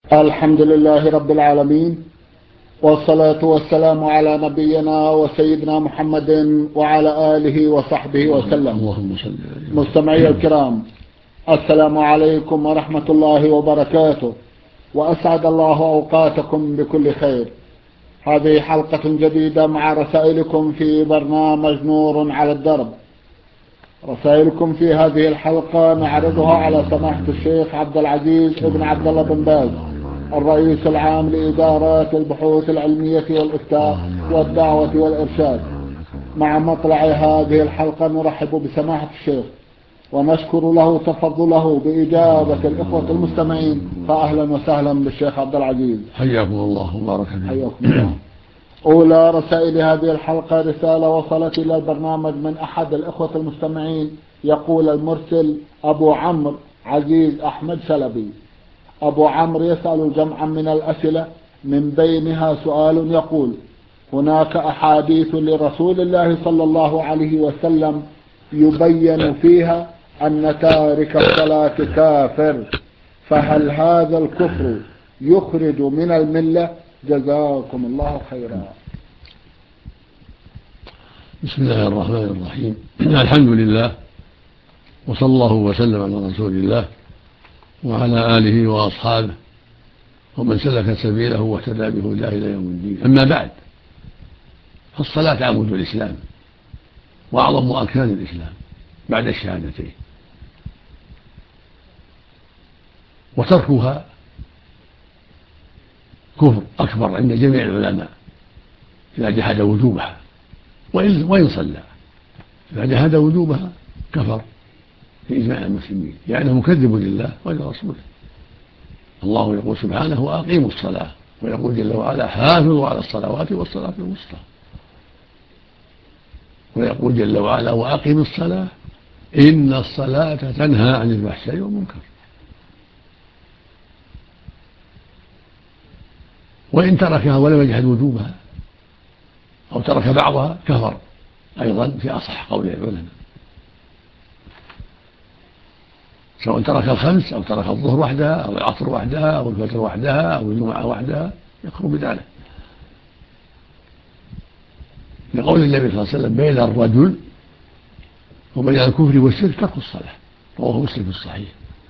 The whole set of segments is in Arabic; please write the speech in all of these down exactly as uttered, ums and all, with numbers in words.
الحمد لله رب العالمين، والصلاة والسلام على نبينا وسيدنا محمد وعلى آله وصحبه وسلم. اللهم صل عليه. مستمعي الكرام، السلام عليكم ورحمة الله وبركاته، وأسعد الله أوقاتكم بكل خير. هذه حلقة جديدة مع رسائلكم في برنامج نور على الدرب. رسائلكم في هذه الحلقة نعرضها على سماحة الشيخ عبد العزيز ابن عبد الله بن باز، الرئيس العام لإدارات البحوث العلمية والإفتاء والدعوة والإرشاد. مع مطلع هذه الحلقة نرحب بسماحة الشيخ ونشكر له تفضله بإجابة الإخوة المستمعين، فأهلا وسهلا بالشيخ عبد العزيز. حياكم الله وبارك فيكم. حياكم الله. أولى رسائل هذه الحلقة رسالة وصلت إلى البرنامج من أحد الإخوة المستمعين، يقول المرسل أبو عمرو عزيز أحمد شلبي. أبو عمرو يسأل الجمع من الأسئلة، من بينها سؤال يقول: هناك أحاديث لرسول الله صلى الله عليه وسلم يبين فيها أن تارك الصلاة كافر، فهل هذا الكفر يخرج من الملة؟ جزاكم الله خيرا. بسم الله الرحمن الرحيم. الحمد لله، وصلى الله وسلم على رسول الله وعلى آله وأصحابه ومن سلك سبيله واهتدى بهداه إلى يوم الدين. أما بعد، فالصلاة عمود الإسلام وأعظم أركان الإسلام بعد الشهادتين، وتركها كفر أكبر عند جميع العلماء إذا جحد وجوبها، وإن صلى إذا جحد وجوبها كفر في إجماع المسلمين، لأنه مكذب لله ولرسوله. الله يقول سبحانه: وأقيموا الصلاة، ويقول جل وعلا: حافظوا على الصلوات والصلاة الوسطى، ويقول جل وعلا: وأقيموا الصلاة إن الصلاة تنهى عن الفحشاء والمنكر. وإن تركها ولم يجحد وجوبها أو ترك بعضها كفر أيضا في أصح قول العلماء، سواء ترك الخمس أو ترك الظهر وحدها أو العصر وحدها أو الفجر وحدها أو الجمعة وحدها، يكفر بذلك، لقول النبي صلى الله عليه وسلم: بين الرجل وبين الكفر والشرك ترك الصلاة، رواه مسلم في الصحيح.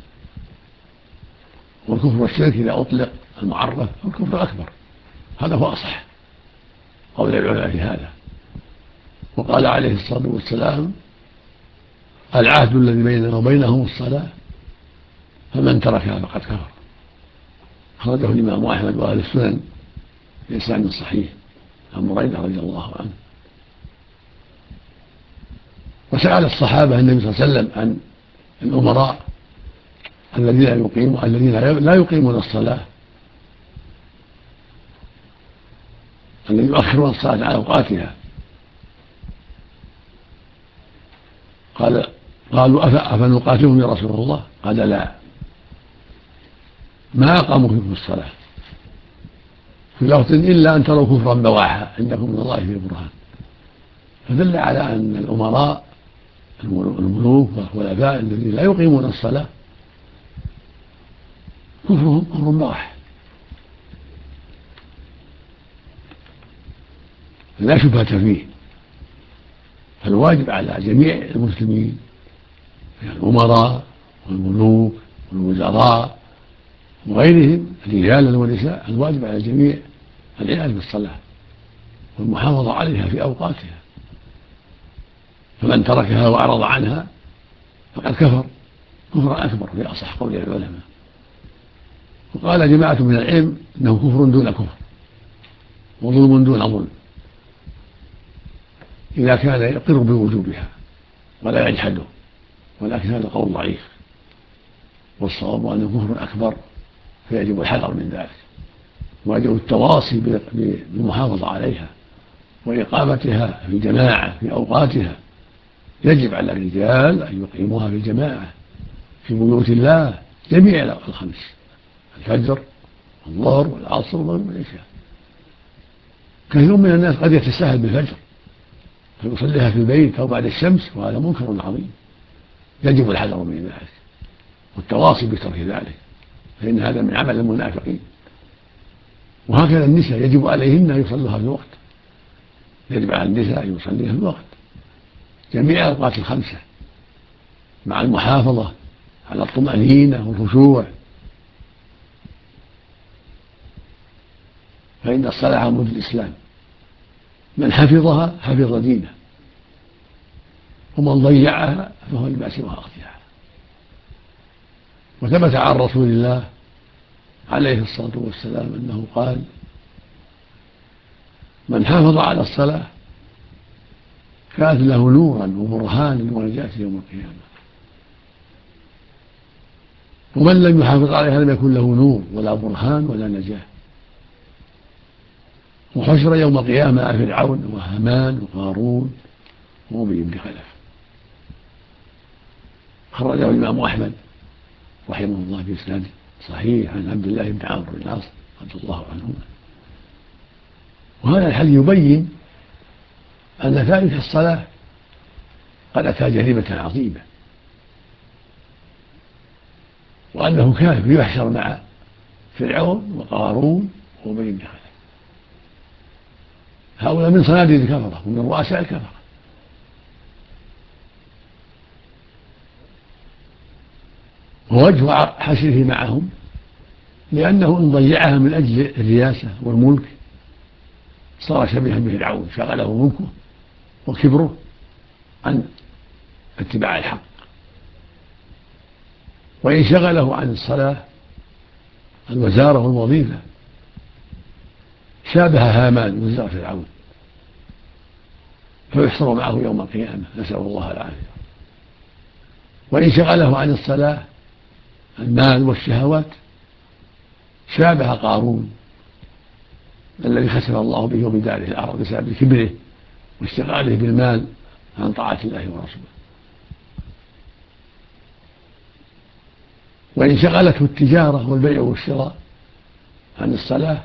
والكفر والشرك إذا أطلق المعرف الكفر الأكبر، هذا هو أصح قول العلماء في هذا. وقال عليه الصلاة والسلام: العهد الذي بيننا وبينهم الصلاة، فمن تركها فقد كفر. خرجه الإمام أحمد وأهل السنن بإسناد صحيح عن بريدة رضي الله عنه. وسأل الصحابة النبي صلى الله عليه وسلم عن الأمراء الذين يقيمون الذين لا يقيمون الصلاة، الذين يؤخرون الصلاة على أوقاتها. قال قالوا: أفنقاتلهم يا رسول الله؟ قال: لا، ما أقاموا فيكم الصلاة، في لفظ: إلا أن تروا كفرا بواحا عندكم من الله في برهان. فدل على أن الأمراء الملوك والخلفاء الذين لا يقيمون الصلاة كفرهم كفر بواح، لا شبهة فيه. فالواجب على جميع المسلمين من الأمراء والملوك والوزراء وغيرهم رجالا ونساء، الواجب على الجميع العناية بالصلاة والمحافظة عليها في أوقاتها، فمن تركها وأعرض عنها فقد كفر كفر أكبر في أصح قول العلماء. وقال جماعة من العلم إنه كفر دون كفر وظلم دون ظلم إذا كان يقر بوجوبها ولا يجحده، ولكن هذا قول ضعيف، والصواب أنه كفر أكبر، فيجب الحذر من ذلك، ويجب التواصي بالمحافظة عليها وإقامتها في جماعة في أوقاتها. يجب على الرجال أن يقيموها في الجماعة في بيوت الله جميع الخمس: الفجر والظهر والعصر والمغرب والعشاء. كثير من الناس قد يتساهل بالفجر فيصليها في البيت أو بعد الشمس، وهذا منكر عظيم، يجب الحذر من ذلك والتواصي بترك ذلك. فإن هذا من عمل المنافقين. وهكذا النساء يجب عليهن أن يصلوها في الوقت، يجب على النساء أن يصليها في الوقت جميع الأوقات الخمسة مع المحافظة على الطمأنينة والخشوع، فإن الصلاة عمود الإسلام، من حفظها حفظ دينه، ومن ضيعها فهو لما سوى وقتها. وثبت عن رسول الله عليه الصلاة والسلام أنه قال: من حافظ على الصلاة كانت له نورا وبرهانا ونجاة يوم القيامة، ومن لم يحافظ عليها لم يكن له نور ولا برهان ولا نجاة. وحشر يوم القيامة فرعون وهامان وقارون وأبي بن خلف. خرجه الإمام أحمد رحمه الله بإسناد صحيح عن عبد الله بن عمرو بن العاص رضي الله عنهما. وهذا الحديث يبين أن تارك الصلاة قد أتى جريمة عظيمة، وأنه كافر يحشر مع فرعون وقارون وأبي بن خلف. هؤلاء من صناديد الكفرة ومن رؤساء الكفرة. ووجه حشره معهم لأنه إن ضيعها من أجل الرياسة والملك صار شبيها بفرعون، شغله ملكه وكبره عن اتباع الحق. وإن شغله عن الصلاة الوزارة والوظيفة شابه هامان وزير فرعون، فيحشر معه يوم القيامة، نسأل الله العافية. وإن شغله عن الصلاة المال والشهوات شابه قارون الذي خسر الله به وبداره الأرض بسبب كبره واشتغاله بالمال عن طاعة الله ورسوله. وإن شغلته التجارة والبيع والشراء عن الصلاة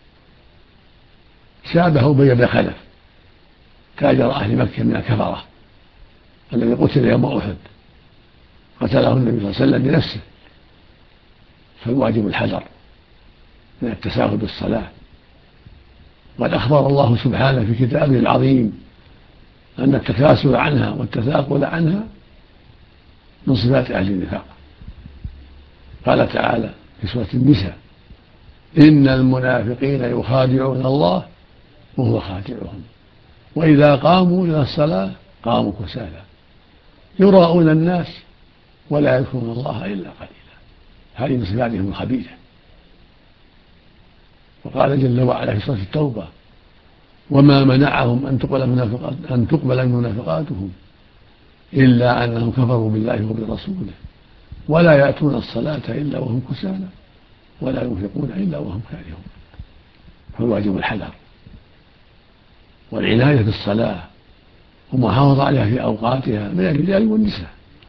شابه أبي بن خلف تاجر أهل مكة من الكفرة الذي قتل يوم أحد، قتله النبي صلى الله عليه وسلم بنفسه. فالواجب الحذر من التساهل بالصلاة. وقد أخبر الله سبحانه في كتابه العظيم أن التكاسل عنها والتثاقل عنها من صفات أهل النفاق. قال تعالى في سورة النساء: إن المنافقين يخادعون الله وهو خادعهم وإذا قاموا إلى الصلاة قاموا كسالى يراءون الناس ولا يذكرون الله إلا قليلا. هذه من صفاتهم الخبيثة. وقال جل وعلا في سورة التوبة: وما منعهم أن تقبل منافقات أن تقبل منافقاتهم إلا أنهم كفروا بالله وبرسوله ولا يأتون الصلاة إلا وهم كسالى ولا ينفقون إلا وهم كارهون. فالواجب الحذر والعناية بالصلاة ومحافظة عليها في أوقاتها من الرجال والنساء.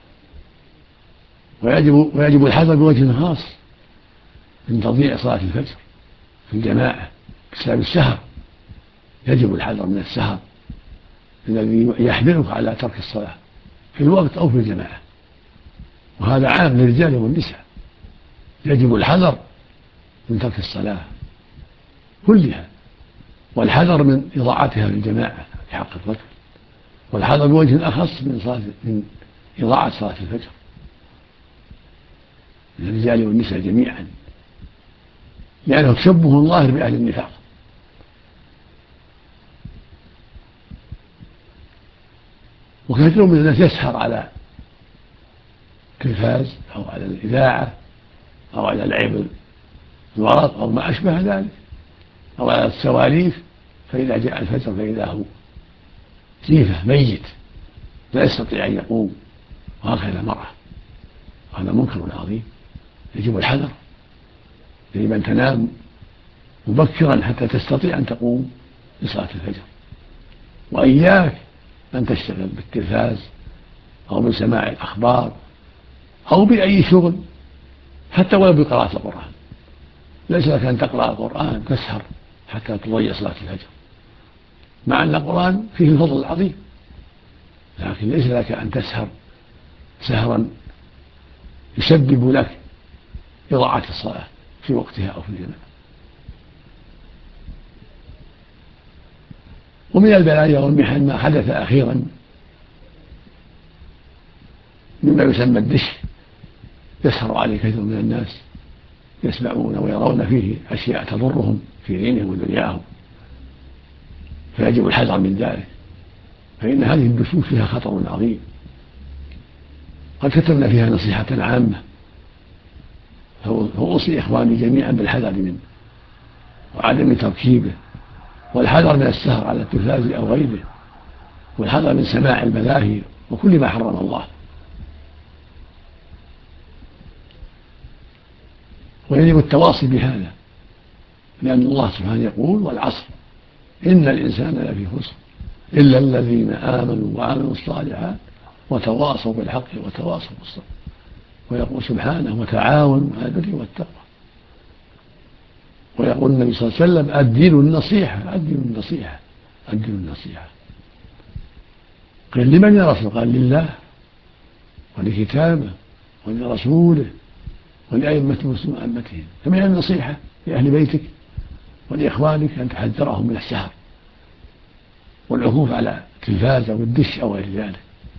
ويجب, ويجب الحذر بوجه خاص من تضييع صلاة الفجر في الجماعة بسبب السهر. يجب الحذر من السهر الذي يحملك على ترك الصلاة في الوقت أو في الجماعة، وهذا عام للرجال والنساء. يجب الحذر من ترك الصلاة كلها، والحذر من إضاعتها في الجماعة في حق الرجل، والحذر بوجه أخص من صلاة من إضاعة صلاة الفجر للرجال والنساء جميعا، لأنه تشبه الله بأهل النفاق. وكثير من الناس يسهر على التلفاز أو على الإذاعة أو على لعب الورق أو ما أشبه ذلك أو على السواليف، فإذا جاء الفجر فإذا هو جيفة ميت لا يستطيع أن يقوم، وهكذا المرأة. هذا منكر عظيم. يجب الحذر. يجب أن تنام مبكرا حتى تستطيع أن تقوم لصلاة الفجر، وإياك أن تشتغل بالتلفاز أو بسماع الأخبار أو بأي شغل حتى ولو بقراءة القرآن. ليس لك أن تقرأ القرآن تسهر حتى تضيع صلاة الفجر، مع أن القرآن فيه الفضل العظيم، لكن ليس لك أن تسهر سهرا يسبب لك إضاعة الصلاة في وقتها أو في الجماعة. ومن البلايا والمحن ما حدث أخيرا مما يسمى الدش، يسهر عليه كثير من الناس يسمعون ويرون فيه أشياء تضرهم في دينهم ودنياهم، فيجب الحذر من ذلك، فإن هذه الدشوش فيها خطر عظيم. قد كتبنا فيها نصيحة عامة، فأوصي إخواني جميعا بالحذر منه وعدم تركيبه، والحذر من السهر على التلفاز أو غيره، والحذر من سماع الملاهي وكل ما حرم الله. ويجب التواصي بهذا، لأن الله سبحانه يقول: والعصر إن الإنسان لفي خسر إلا الذين آمنوا وعملوا الصالحات وتواصوا بالحق وتواصوا بالصبر. ويقول سبحانه: وتعاونوا على البر والتقوى. ويقول النبي صلى الله عليه وسلم: الدين النصيحة، الدين النصيحة، الدين النصيحة. قيل: لمن يا رسول؟ قال: لله ولكتابه ولرسوله ولأئمة المسلمين وأئمتهم. فمن النصيحة لأهل بيتك ولإخوانك أن تحذرهم من السهر والعكوف على التلفاز أو الدش أو غير ذلك.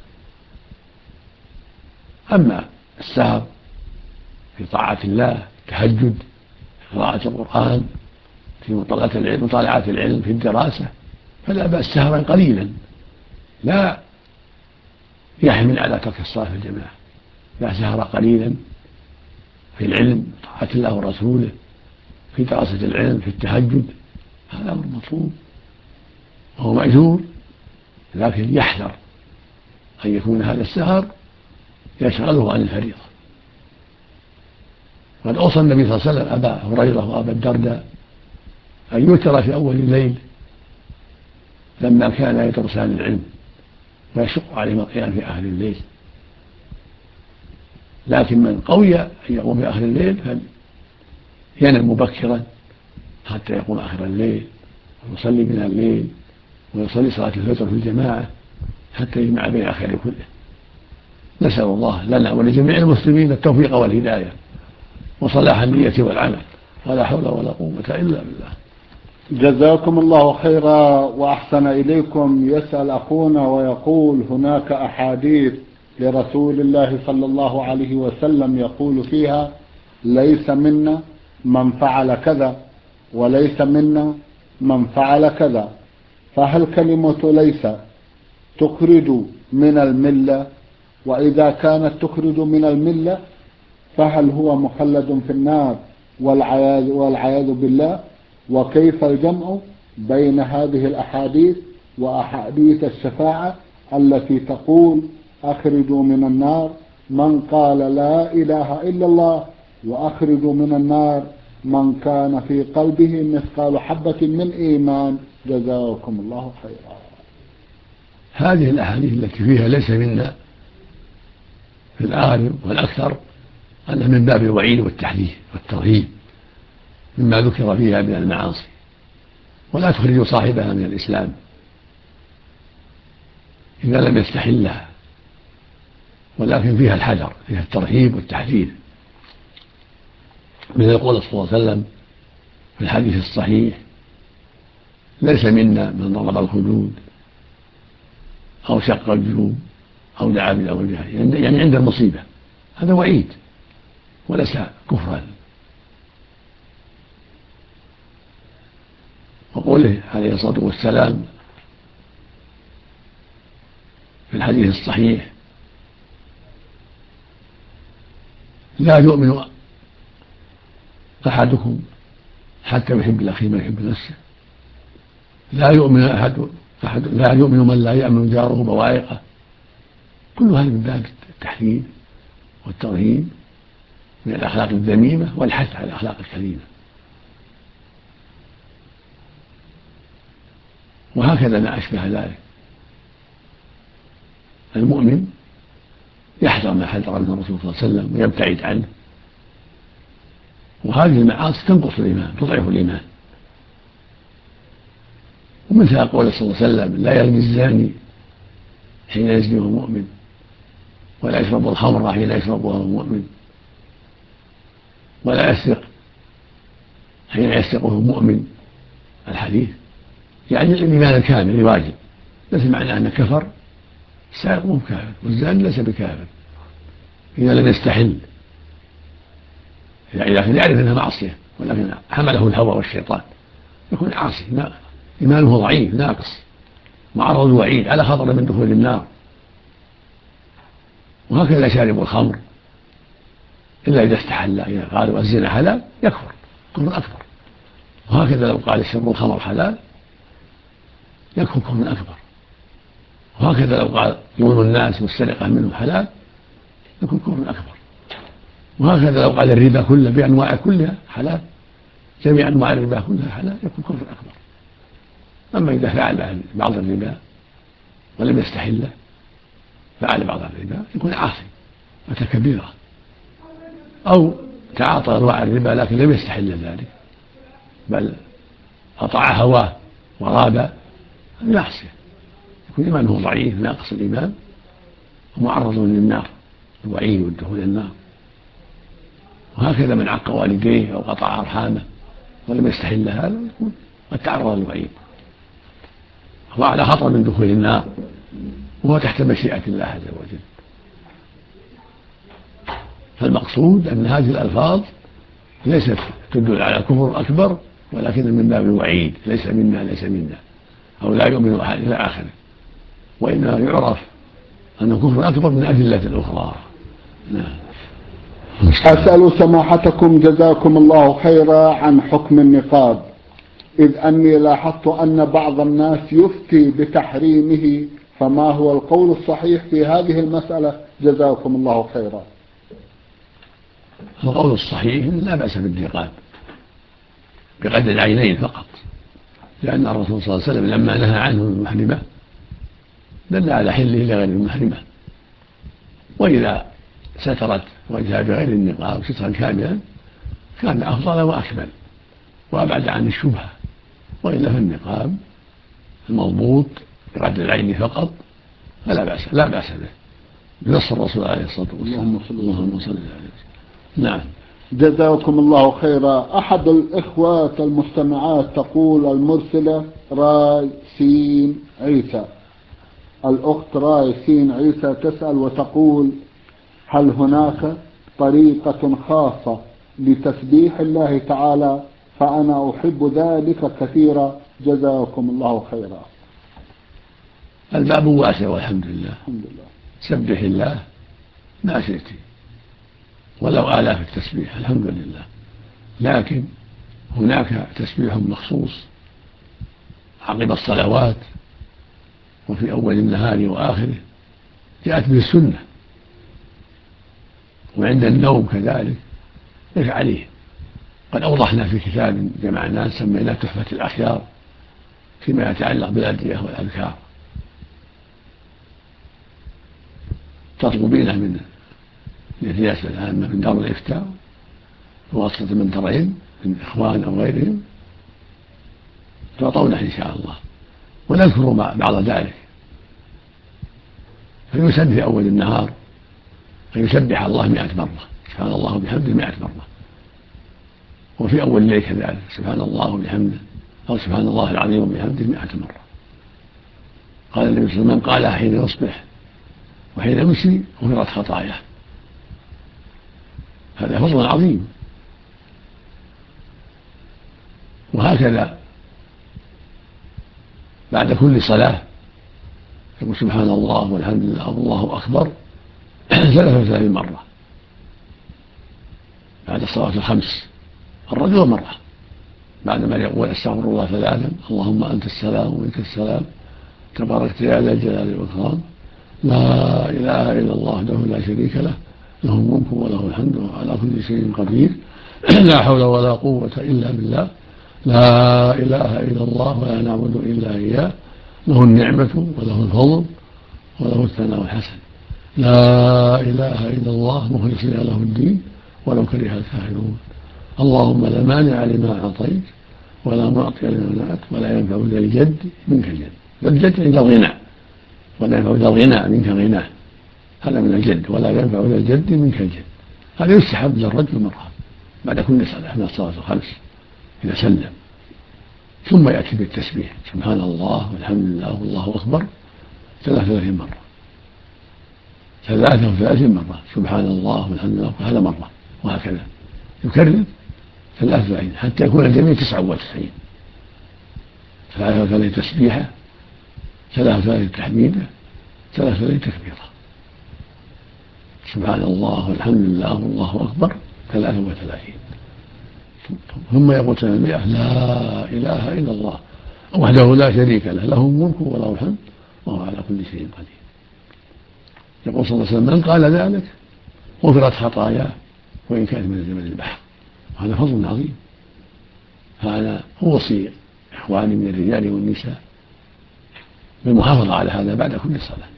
أما السهر في طاعة الله، التهجد، قراءة القرآن، في مطالعة العلم مطالعة العلم في الدراسة، فلا بأس سهرا قليلا لا يحمل على ترك الصلاة في الجماعة، لا سهر قليلا في العلم، طاعة الله ورسوله، في دراسة العلم، في التهجد، هذا أمر مطلوب وهو مأجور، لكن يحذر أن يكون هذا السهر يشغله عن الفريضة. قد أوصى النبي صلى الله عليه وسلم أبا هريرة وأبا الدرداء أن يوتر في أول الليل لما كان يدرسان العلم ويشق عليهما القيام في آخر الليل، لكن من قوي أن يقوم في آخر الليل فينام مبكرا حتى يقوم آخر الليل ويصلي من الليل ويصلي صلاة الفجر في الجماعة حتى يجمع بين الخير كله. نسأل الله لنا ولجميع المسلمين التوفيق والهداية وصلاح النية والعمل، ولا حول ولا قوة إلا بالله. جزاكم الله خيرا وأحسن إليكم. يسأل أخونا ويقول: هناك أحاديث لرسول الله صلى الله عليه وسلم يقول فيها: ليس منا من فعل كذا وليس منا من فعل كذا، فهل كلمة ليس تخرج من الملة؟ وإذا كانت تخرج من الملة فهل هو مخلد في النار والعياذ, والعياذ بالله؟ وكيف الجمع بين هذه الأحاديث وأحاديث الشفاعة التي تقول: أخرجوا من النار من قال لا إله إلا الله وأخرجوا من النار من كان في قلبه مثقال حبة من إيمان؟ جزاكم الله خيرا. هذه الأحاديث التي فيها ليس منا في الغالب والأكثر أنها من باب الوعيد والتحذير والترهيب مما ذكر فيها من المعاصي، ولا تخرج صاحبها من الإسلام إذا لم يستحلها، ولكن فيها الحذر، فيها الترهيب والتحذير. مثل يقول صلى الله عليه وسلم في الحديث الصحيح: ليس منا من ضرب الخدود أو شق الجيوب أو دعا بالأوجاع، يعني عند المصيبة. هذا وعيد وليس كفرا. وقوله عليه الصلاة والسلام في الحديث الصحيح: لا يؤمن أحدكم حتى يحب لأخيه ما يحب نفسه. لا يؤمن أحد أحد لا يؤمن من لا يأمن جاره بوائقه. كل هذا من باب التحذير والترهيب من الأخلاق الذميمة والحث على الأخلاق الكريمة. وهكذا ما أشبه ذلك. المؤمن يحذر ما حذر منه الرسول صلى الله عليه وسلم ويبتعد عنه، وهذه المعاصي تنقص الإيمان، تضعف الإيمان. ومثل قول صلى الله عليه وسلم: لا يزني الزاني حين يزني وهو مؤمن، ولا يشرب الخمر حين يشرب وهو مؤمن، ولا يسرق حين يسرقه المؤمن الحديث، يعني الإيمان الكامل الواجب، ليس معنى أنه كفر. السارق مو كافر والزاني ليس بكافر إذا لم يستحل، يعني لكن يعرف أنها معصية ولكن حمله الهوى والشيطان يكون عاصي، إيمانه ضعيف ناقص معرض وعيد على خطر من دخول النار. وهكذا شارب الخمر إلا إذا استحل، إذا قالوا الزنا حلال يكفر كفر أكبر. وهكذا لو قال شرب الخمر حلال يكفر كفر أكبر. وهكذا لو قال ظلم الناس والسرقة منه حلال يكون كفر أكبر. وهكذا لو قال الربا كله بأنواع كلها حلال، جميع أنواع الربا كلها حلال يكون كفر أكبر. أما إذا فعل بعض الربا ولم يستحله، فعل بعض الربا يكون عاصي أتى كبيرة، أو تعاطى أنواع الربا لكن لم يستحل ذلك بل أطاع هواه ورابى، معصية، يكون إيمانه ضعيف ناقص الإيمان ومعرض للنار الوعيد والدخول النار. وهكذا من عق والديه أو قطع أرحامه ولم يستحل هذا يكون قد تعرض للوعيد، هو على خطر من دخول النار وهو تحت مشيئة الله عز وجل. فالمقصود أن هذه الألفاظ ليست تدل على كفر أكبر ولكن من باب الوعيد، ليس منا ليس منا أو لا يؤمن أحد إلى آخره، وإنما يعرف أنه كفر أكبر من أدلة أخرى. نعم. أسأل سماحتكم جزاكم الله خيرا عن حكم النقاب، إذ أني لاحظت أن بعض الناس يفتي بتحريمه، فما هو القول الصحيح في هذه المسألة جزاكم الله خيرا؟ القول الصحيح لا بأس بالنقاب بقدر العينين فقط، لأن الرسول صلى الله عليه وسلم لما نهى عنه المحرمة دل على حله لغير المحرمة. وإذا سترت وجهها بغير النقاب سترا كاملا كان أفضل وأكمل وأبعد عن الشبهة. وإلا فالنقاب المضبوط بقدر العين فقط فلا بأس لا بأس به بنص الرسول عليه الصلاة والسلام. اللهم صل عليه. نعم. جزاكم الله خيرا. أحد الإخوة المستمعات تقول المرسلة راي سين عيسى، الأخت راي سين عيسى تسأل وتقول: هل هناك طريقة خاصة لتسبيح الله تعالى؟ فأنا أحب ذلك كثيرا جزاكم الله خيرا. الباب واسع والحمد لله. الحمد لله. سبح الله ما شئت ولو آلاف التسبيح الحمد لله، لكن هناك تسبيح مخصوص عقب الصلوات وفي أول النهار وآخره جاءت به السنة، وعند النوم كذلك يفعله. قد أوضحنا في كتاب جمعناه سميناه تحفة الأخيار فيما يتعلق بالأدعية والأذكار، تطلبينه من الرئاسة العامة من دار الإفتاء بواسطة من ترين من إخوان أو غيرهم تعطونه إن شاء الله، ونذكر بعض ذلك. فيسبح في أول النهار فيسبح الله مئة مرة، سبحان الله وبحمده مئة مرة، وفي أول الليل كذلك سبحان الله وبحمده أو سبحان الله العظيم وبحمده مئة مرة. قال النبي صلى الله عليه وسلم: من قالها حين يصبح وحين يمسي غفرت خطاياه. هذا فضل عظيم. وهكذا بعد كل صلاة يقول سبحان الله والحمد لله والله أكبر ثلاثة وثلاثين مرة بعد الصلاة الخمس، الرجل مرة بعدما يقول استغفر الله ثلاثا اللهم أنت السلام ومنك السلام تباركت يا ذا الجلال والإكرام لا إله إلا الله وحده لا شريك له له الملك وله الحمد وهو على كل شيء قدير لا حول ولا قوة إلا بالله لا إله إلا الله ولا نعبد إلا إياه له النعمة وله الفضل وله الثناء الحسن لا إله إلا الله مخلصين له الدين ولو كره الكافرون اللهم لا مانع لما أعطيت ولا معطي لما منعت ولا ينفع ذا الجد منك الجد. الجد عند الغنى ولا ينفع ذا الغنى منك غناه، هذا من الجد. ولا ينفع ذا الجد منك الجد. هذا يستحب للرجل مرة بعد كل صلاة من الصلاة الخمس إذا سلم، ثم يأتي بالتسبيح سبحان الله والحمد لله والله أكبر ثلاث وثلاثين مرة، ثلاثة وثلاثين مرة سبحان الله والحمد لله، هذا مرة، وهكذا يكرر ثلاث وثلاثين حتى يكون الجميع تسعة وتسعين، ثلاثة وثلاثين تسبيحة، ثلاثة وثلاثين تحميدة، ثلاثة وثلاثين تكبيرة، سبحان الله والحمد لله والله أكبر ثلاثة وثلاثين، ثم يقول سنة المئة لا إله إلا الله وحده لا شريك له له الملك وله الحمد وهو على كل شيء قدير. يقول صلى الله عليه وسلم من قال ذلك غفرت خطاياه وإن كانت من زمن البحر، وهذا فضل عظيم. فأنا أوصي إخواني من الرجال والنساء بالمحافظة على هذا بعد كل صلاة.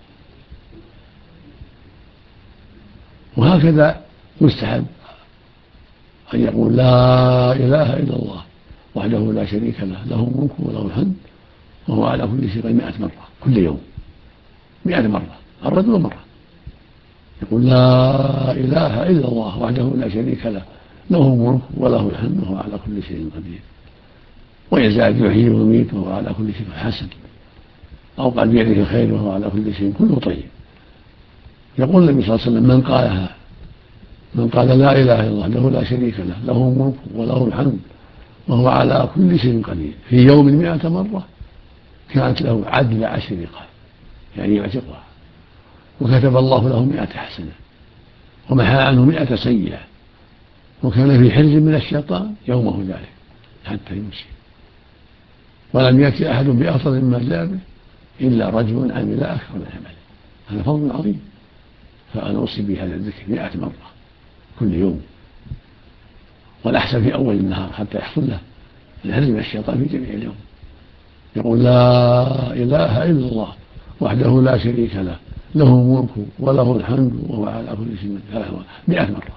وهكذا يستحب أن يقول لا إله إلا الله وحده لا شريك له له الملك وله الحمد وهو على كل شيء مئة مرة كل يوم، مئة مرة الرجل مرة، يقول لا إله إلا الله وحده لا شريك له له الملك وله الحمد وهو على كل شيء قدير. ويزال يحيي ويميت وهو على كل شيء حسن، أو قال بيده الخير وهو على كل شيء كله طيب. يقول النبي صلى الله عليه وسلم من قالها من قال لا إله إلا الله وحده لا شريك له له الملك وله الحمد وهو على كل شيء قدير في يوم مئة مرة كانت له عدل عشر رقاب، يعني يعتقها، وكتب الله له مئة حسنة ومحى عنه مئة سيئة، وكان في حرز من الشيطان يومه ذلك حتى يمسي. ولم يأتي أحد بأفضل مما جاء به إلا رجل عمل أكثر من عمله. هذا فضل عظيم. فأنا أوصي بهذا الذكر مئة مرة كل يوم، والأحسن في أول النهار حتى يحصل له الحرز من الشيطان في جميع اليوم. يقول لا إله إلا الله وحده لا شريك له له الملك وله الحمد وهو على كل شيء قدير مئة مرة.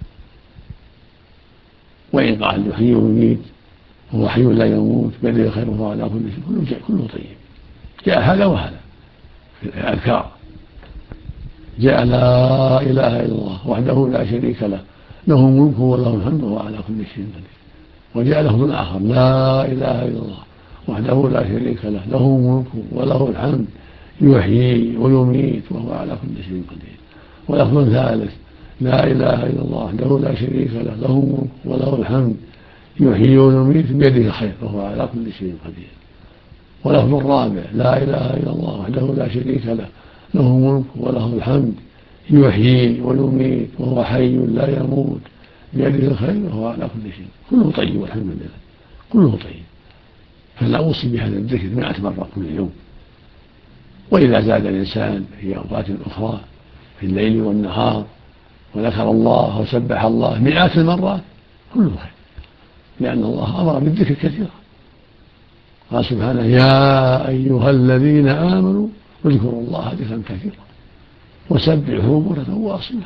وإن قال يحيي ويميت وهو حي لا يموت بيده الخير وهو على كل شيء كله كله طيب. جاء هذا وهذا في الأذكار، جاء لا إله إلا الله وحده لا شريك له له الملك وله الحمد وهو على كل شيء قدير. وجاء لفظ آخر لا إله إلا الله وحده لا شريك له له الملك وله الحمد يحيي ويميت وهو على كل شيء قدير. ولفظ ثالث لا إله إلا الله وحده لا شريك له له الملك وله الحمد يحيي ويميت بيده الخير وهو على كل شيء قدير. ولفظ الرابع لا إله إلا الله وحده لا شريك له له الملك وله الحمد يحيي ويميت وهو حي لا يموت بيده الخير وهو على كل شيء كله طيب والحمد لله كله طيب. فلا أوصي بهذا الذكر مئة مرة كل يوم. وإذا زاد الإنسان في أوقات أخرى في الليل والنهار وذكر الله وسبح الله مئات المرات كله خير، لأن الله أمر بالذكر كثيرا. قال سبحانه يا أيها الذين آمنوا اذكروا الله ذكرا كثيرا وسبحوه بكرة وأصيلا.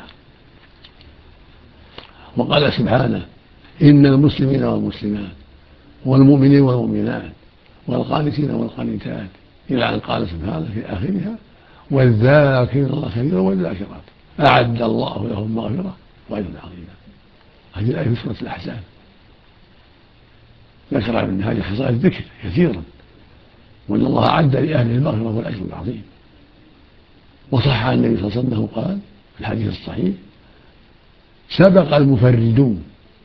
وقال سبحانه إن المسلمين والمسلمات والمؤمنين والمؤمنات والقانتين والقانتات إلى أن قال سبحانه في آخرها والذاكرين الله كثيرا والذاكرات أعد الله لهم مغفرة وأجرا عظيما. هذه الآية في سورة الأحزاب ذكر ابن هذه خصائص الذكر كثيرا، وأن الله أعد لأهله المغفرة والأجر العظيم. وصح عن النبي صلى الله عليه وسلم قال في الحديث الصحيح سبق المفردون.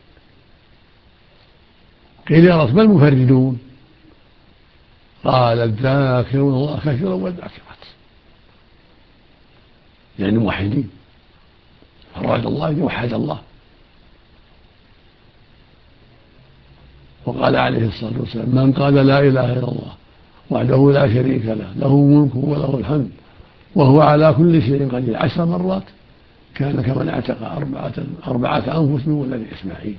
قيل يا رسول ما المفردون؟ قال الذاكرون الله كثيرا والذاكرات، يعني الموحدين فراد الله يوحد الله. وقال عليه الصلاة والسلام من قال لا إله إلا الله وحده لا شريك له له الملك وله الحمد وهو على كل شيء قدير عشر مرات كان كمن اعتق أربعة, أربعة أنفس من ولد إسماعيل.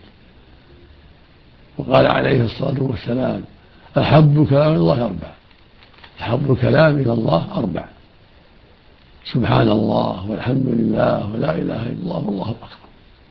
وقال عليه الصلاة والسلام أحب كلام الله أربع، أحب الكلام إلى الله أربع سبحان الله والحمد لله ولا إله إلا الله والله أكبر.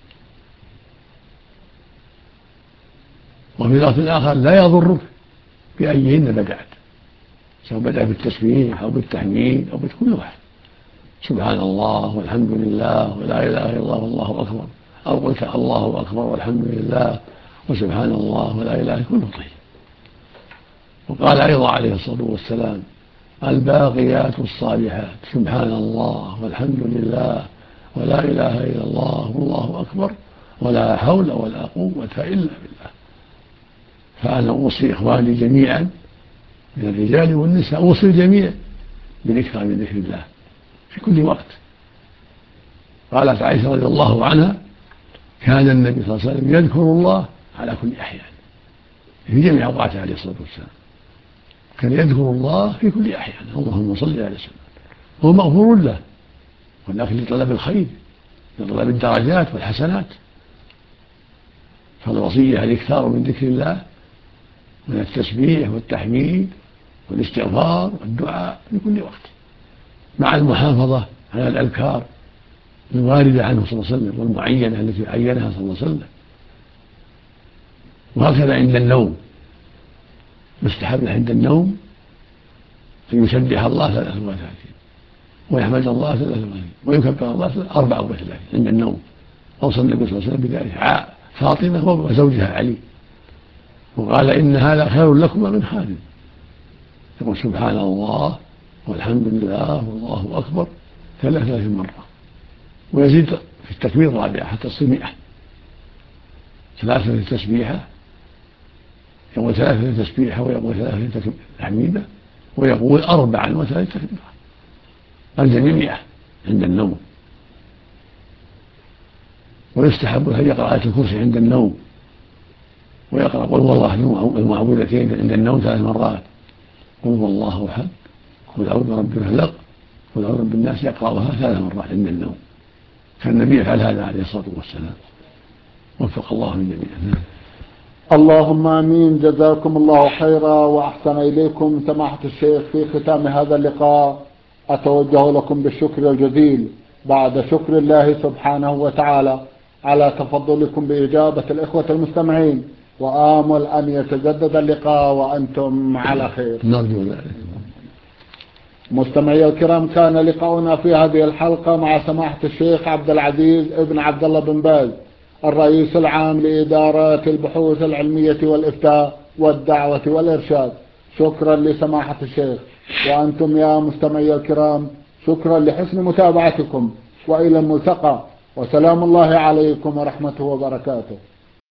وفي لفظ آخر لا يضرك بأيهن بدأت، سواء بدأ بالتسبيح أو بالتحميد أو بكل واحد سبحان الله والحمد لله ولا إله إلا الله والله أكبر أو قلت الله أكبر والحمد لله وسبحان الله ولا إله كله طيب. وقال أيضا عليه الصلاة والسلام: الباقيات الصالحات سبحان الله والحمد لله ولا إله إلا الله والله أكبر ولا حول ولا قوة إلا بالله. فأنا أوصي إخواني جميعا من الرجال والنساء، أوصي الجميع بالإكثار من ذكر الله في كل وقت. قالت عائشة رضي الله عنها: كان النبي صلى الله عليه وسلم يذكر الله على كل أحيان، في جميع أوقاته عليه الصلاة والسلام كان يذكر الله في كل أحيان. اللهم صل على سيدنا، هو مغفور له، ولكن لطلب الخير، لطلب الدرجات والحسنات. فالوصية الإكثار من ذكر الله، من التسبيح والتحميد والاستغفار والدعاء في كل وقت، مع المحافظة على الأذكار الواردة عنه صلى الله عليه وسلم والمعينة التي عينها صلى الله عليه وسلم. وهكذا عند النوم يستحب عند النوم أن يسبح الله ثلاث وثلاثين ويحمد الله ثلاث وثلاثين ويكبر الله أربع وثلاثين عند النوم. أوصى النبي صلى الله عليه وسلم بذلك فاطمة وزوجها علي، وقال: إن هذا خير لكما من خادم. يقول سبحان الله والحمد لله والله أكبر ثلاث ثلاثين مرة، ويزيد في التكبير الرابعة حتى تصير مئة. ثلاثة التسبيحة، يقول ثلاثة تسبيحة ويقول ثلاثة تحميدة ويقول أربعا وثلاثة تكبيرة. الجميع مئة عند النوم. ويستحب أن يقرأ آية الكرسي عند النوم، ويقرأ قل هو الله المعوذتين عند النوم ثلاث مرات: قل هو الله أحد، قل أعوذ برب الفلق، قل أعوذ برب الناس، يقرأها ثلاث مرات عند النوم. كان النبي يفعل هذا عليه الصلاة والسلام، وفق الله من جميعا. اللهم آمين. جزاكم الله خيرا وأحسن إليكم سماحة الشيخ. في ختام هذا اللقاء أتوجه لكم بالشكر الجزيل بعد شكر الله سبحانه وتعالى على تفضلكم بإجابة الإخوة المستمعين، وآمل أن يتجدد اللقاء وأنتم على خير. نرجو ذلك. مستمعي الكرام، كان لقاؤنا في هذه الحلقة مع سماحة الشيخ عبد العزيز ابن عبد الله بن باز، الرئيس العام لإدارة البحوث العلمية والإفتاء والدعوة والإرشاد. شكرا لسماحة الشيخ. وأنتم يا مستمعي الكرام شكرا لحسن متابعتكم، وإلى الملتقى، وسلام الله عليكم ورحمته وبركاته.